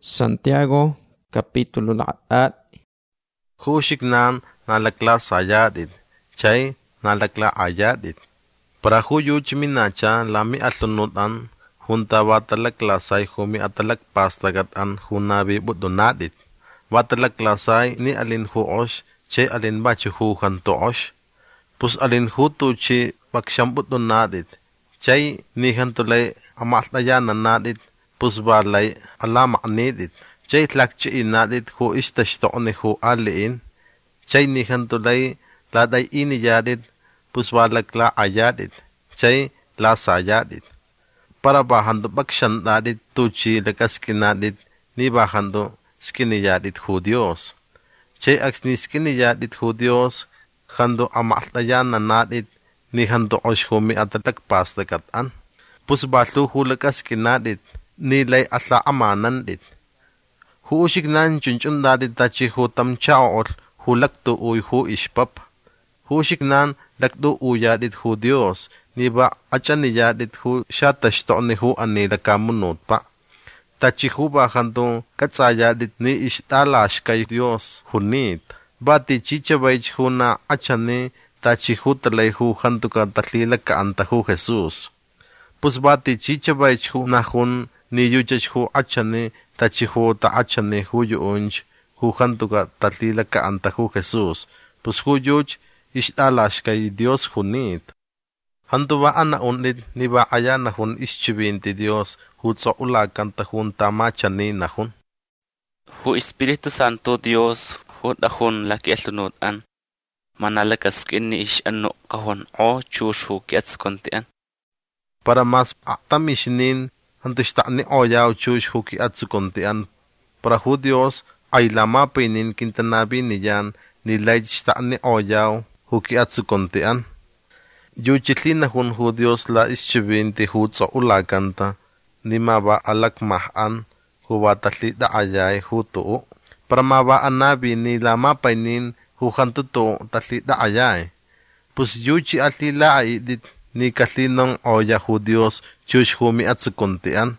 Santiago capítulo at Hushiknan nalakla sayadit, chay nalakla ayadit. Para huyuch minacha lami alunutan, junta watalaklasay humi atalak pastagatan hunabi budunadit. Watalaklasay ni alin huosh, chay alin bachi huhan toosh. Pus alin hutuchi baksyam budunadit, chay ni hantulay amatlayanan nadit, pus balay alamaknidit. Chay tlakchi inadit hu istashto'ni hu aliin. Chay ni hantulay laday iniyadit, pus balakla ayadit. Chay lasayadit. Para bahando bakshandadit tuchi lakaskinadit, ni bahando skiniyadit hu Dios. Chay aksni skiniyadit hu Dios, hando amatlayanan nadit, ni hando osh humi atalakpastakatan. Pus balu hu lakaskinadit, nilay asa amanandit. Huushiknan chunchundadit tachi hu tamchaor hu lakto uy hu ishpap. Huushiknan lakto uyadit hu Dios, niba achaniyadit hu shatashto'ni hu anilakamunot pa. Tachi hu bahanto katsayadit ni ishtalash kay Dios hunit. Bati chichabaych hu na achani tachi hu talay hu hantuka tatlilaka anta hu Jesus. Pus bati chichabaych hu na hun ni yujach hu achani tachi hu ta achani hu yuunch hu hantuka tatlilaka anta hu Jesus. Pus hu yuj ishtalash kay Dios hunit. Hantuba ana unit niba ayana hun ischibinti Dios hu tso ulakanta hun tamachani na hun. Hu Espiritu Santo Dios hu dahun laki alunutan. Manalakaskin ni ish ano kahon o chush hu kiats kontian. Para mas atamishnin hantushtakni oyaw chush hu kiats kontian. Para hu Dios ay lamapinin kintanabi niyan nilay shtakni oyaw hu kiats kontian. Yuchitlina hun hu Dios la ischibinti hu tso ulakanta ni maba alakmahan hu watatlita ayay hu tuo. Para maba anabi ni lamapinin hu hantuto tatlita ayay. Pus yuchi atlila aidit ni kalinong oya hu Dios chush humi atsukuntian.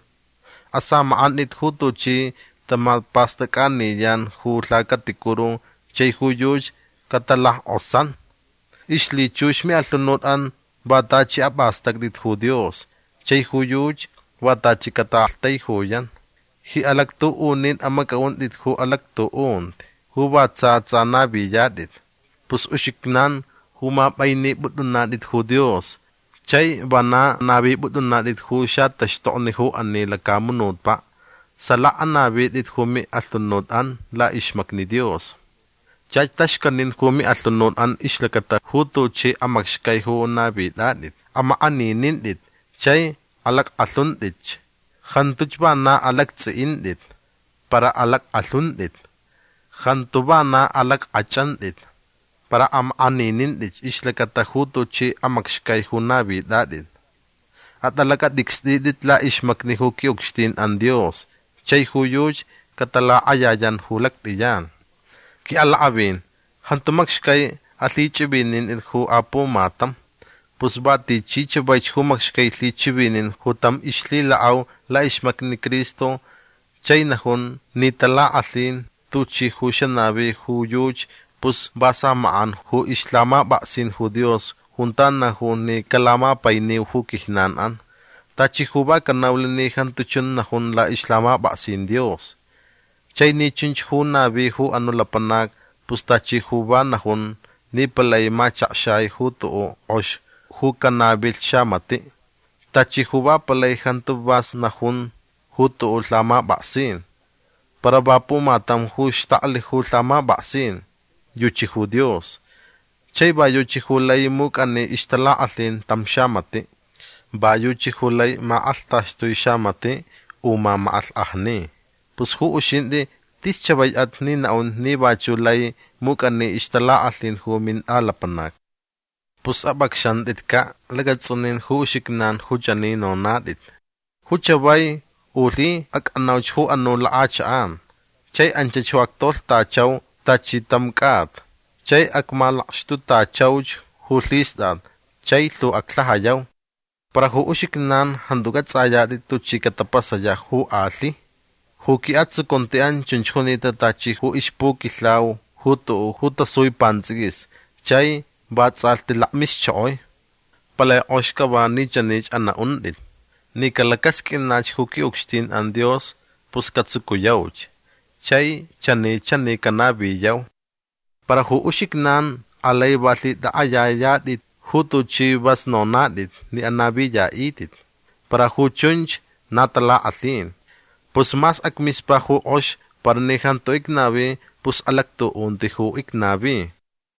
Asamaan it hu tuchi tamapastakan niyan hu tlakatikuro chay hu yuch katalah osan. Ishli chush mi alunutan batachi apastak dit hu Dios. Chay hu yuch watachi katahtay huyan. Hi alaktuunin amakaun dit hu alaktuunt. Hu watsatsa nabiyadit. Pus ushiknan hu mapayni budunadit hu Dios. Chay bana nabi budunadit hu shatashto'ni hu anilakamunot pa. Salaan nabi dit hu mi alunutan la ishmak ni Dios. Chay tashkanin hu mi alunutan ishlakata hu tuchi amakshkay hu nabi dadit. Ama aninin dit. Chay alak alundit. Khantuch ba na alak tsiindit. Para alak alundit. Khantu ba na alak achandit. Para aninin dit ishlakata hu tuchi amakshkay hu nabi dadit. At alak diksdidit la ishmak ni hu kiukstin an Dios. Chay hu yuj katala ayayan hulak tiyan. Ki alaabin, hantumakshkay atlichibinin it hu apo matam. Pusbati chichabaych humakshkay tlichibinin hutam ishli laaw la ishmak ni Kristo. Chay nahun ni tala atlin tuchi hu shanabi hu yuj pus basa maan hu islama baksin hu Dios. Huntan nahun ni kalama payni hu kihnanan. Tachi hu ba kanawlin ni hantuchun nahun la islama baksin Dios. Chay ni chunch hu nabi hu anulapanak pus tachi hu ba nahun ni palay machakshay hu tuo osh hu kanabil siya mati. Tachi hu ba palay hantubas nahun hu tuo lama baksin. Para ba pumatam hu shtakli hu lama baksin. Yuchi hu Dios. Chay ba yuchi hu lay mukani ishtala atlin tam siya mati. Ba yuchi hu lay maaltashtoy siya mati uma maalahni. Pus hu ushindi tis chabay at ni naun ni bachulay mukani ishtala atlin hu min alapanak. Pus abakshandit ka lagatsunin hu shiknan hu janino nadit. Hu chabay uli ak anawch hu anu laachaan. Chay anchachuaktol tachaw tachitamkat. Chay ak malakshtu tachawch hu lisdad. Chay lu aklahayaw. Para hu ushiknan handugat sayadit tu chikatapasaya hu ali. Huki atsu kontian chunchunita tachi hu ishpu kislaw huta soy panzigis. Chay batzalti lakmis choy. Palay oshka ba ni chanich ana undit. Ni kalakaskin nach huki ukstin an Dios puskatsukuyawch. Chay chani kanabi yaw. Para hu ushiknan alay bali da ayayadit hutu chi bas nonadit ni anabi ya itit. Para hu chunch natala atin. Pues mas akmis pa hu osh para ni hanto iknabi pues alakto unti hu iknabi.